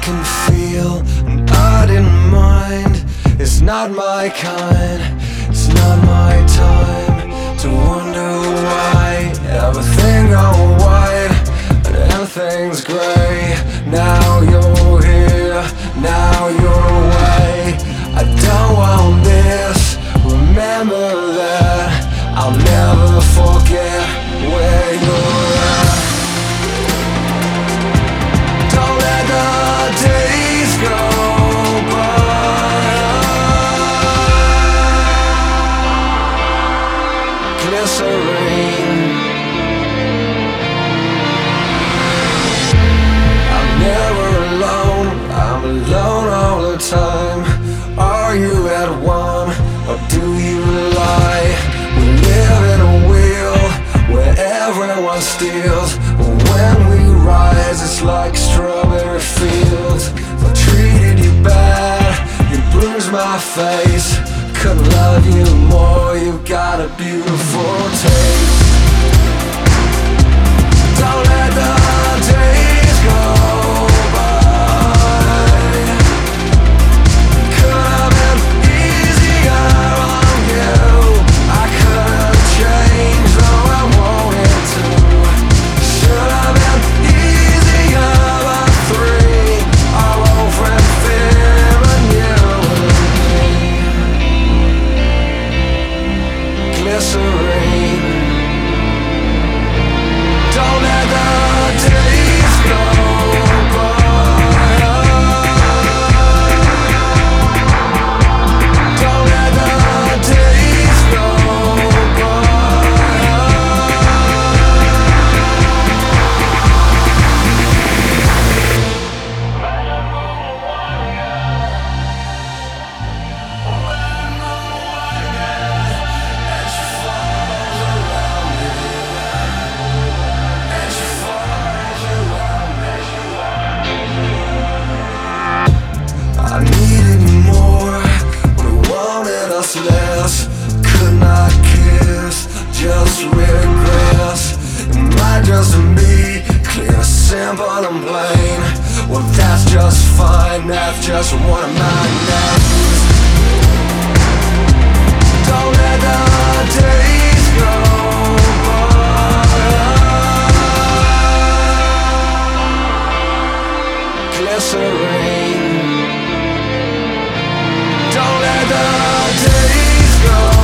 can feel, and I didn't mind. It's not my kind, it's not my time to wonder why everything gone white and everything's gray. Now you're here, now you're away. I don't want this, remember that. I'll never forget where you're at. Don't let the days go by. Glycerine, I'm never alone, I'm alone all the time. Are you at one, or do you lie? We live in a wheel where everyone steals. When we rise, it's like strawberry fields. If I treated you bad, you bruised my face. Couldn't love you more, you've got a beautiful taste. Don't let the days go by. Could have been easier on you. I could have changed, though I wanted to. Should have been easier, but three, our old friend Fear and you and me. Glycerine, don't let the days go by. Don't let the days go by. I needed more, but wanted us less. Could not kiss, just regress. Am I just me? Clear, simple and plain. Well, that's just fine, that's just one of my names. Don't let the days go by. Glycerine, don't let the days go.